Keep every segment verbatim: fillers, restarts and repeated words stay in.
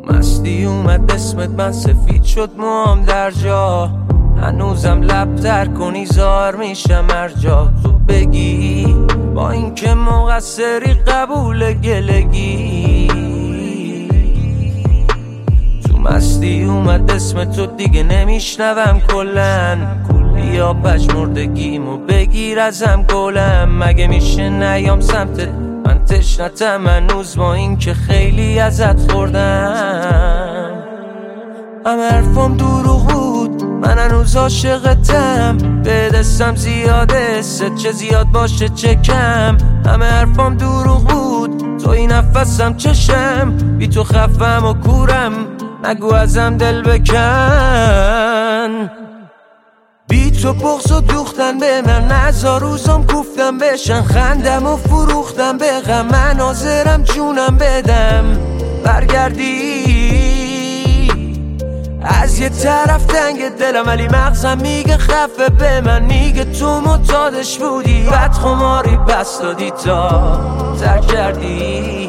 مستی اومد اسمت من سفید شد موام در جا، هنوزم لب تر کنی زار میشم هر جا تو بگی با اینکه مقصری قبول گلگی. تو مستی اومد اسم تو دیگه نمیشنوم کلن، بیا پشمردگیمو بگیر ازم گلم. مگه میشه نیام سمتت من تشنتم هنوز با اینکه خیلی ازت خوردم. همه حرفام دروغ بود من هنوز عاشقتم، به دستم زیاده ست چه زیاد باشه چه کم. همه حرفام دروغ بود تو این نفسم چشم، بی تو خفم و کورم نگو ازم دل بکن. بی تو بغض و دوختن به من نزار روزم کوفتم بشن، خندم و فروختم به غم من حاضرم جونم بدم. برگردی از یه طرف تنگ دلم ولی مغزم میگه خفه به من، میگه تو معتادش بودی بعد خماری بس دادی تا ترک کردی.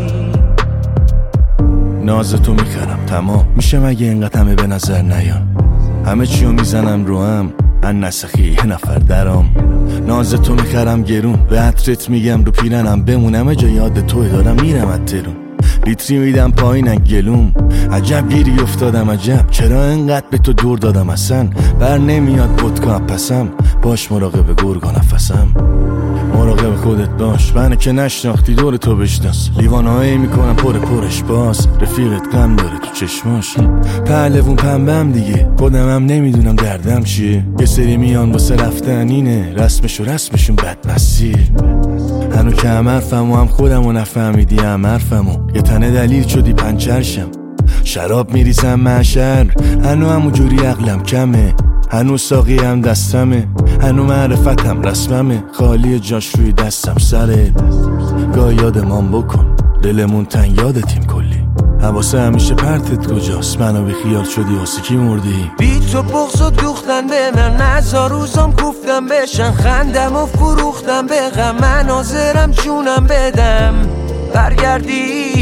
ناز تو میخرم تمام میشه مگه اینقدر همه به نظر نیان، همه چیو میزنم رو هم ان نسخی یه نفر درام. ناز تو میخرم گرون به عطرت میگم رو پیرنم بمونم جا یاد توی دارم میرم از ترون. لیتری میدم پایین گلوم عجب گیری افتادم عجب چرا انقدر به تو دور دادم اصلا بر نمیاد ودکا پسم باش مراقب گرگ و نفسم. مراقب خودت باش منو که نشناختی دور تو بشناس، لیوانهایی میکنم پر پرش باز رفیقت غم داره تو چشماش. پهلوون پنبم دیگه خودمم نمیدونم دردم چیه، یه سری میان واسه رفتن اینه رسمش و رسمشون بدمسیه. هنو که هم حرفمو هم خودمو نفهمیدی هم حرفمو یه تنه دلیل شدی پنچرشم. شراب میریزم محشر هنو همو جوری عقلم کمه، هنو ساقی هم دستمه هنو معرفتم رسممه، خالی جاش روی دستم سرت. گاه یادمان بکن دلمون تنگ یادتیم کلی، حواسه همیشه پرتت کجاست منو بی خیال شدی واسه کی مردی. بی تو بغض و دوختن به من نزار روزم کوفتم بشن، خندم و فروختم به غم من حاضرم جونم بدم. برگردی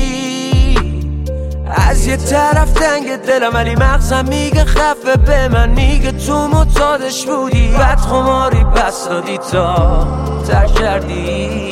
از یه طرف تنگ دلم ولی مغزم میگه خفه به من، میگه تو معتادش بودی بعد خماری بس دادی تا ترک کردی.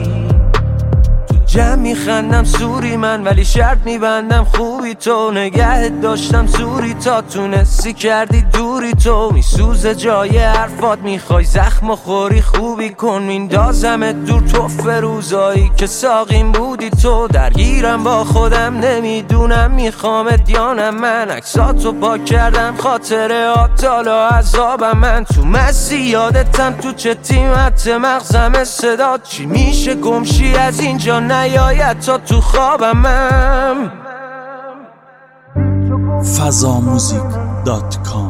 جمع میخندم سوری من ولی شرط میبندم خوبی تو، نگهت داشتم زوری تا تونستی کردی دوری تو. میسوزه جای حرفات میخوای زخم و خوری خوبی کن، میندازمت دور تو فروزایی که ساقیم بودی تو. درگیرم با خودم نمیدونم میخوامت یا نه، من عکساتو پاک کردم خاطره آتالا عذابم. من تو مسی یادتم تو چه تیمت مغزم صدا چی میشه گمشی از اینجا نیاید تا تو خوابم. فضا موزیک دات کام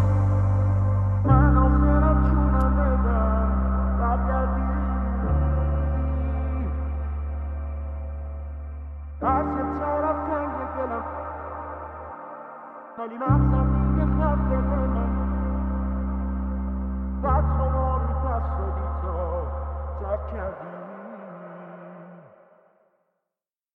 Can't be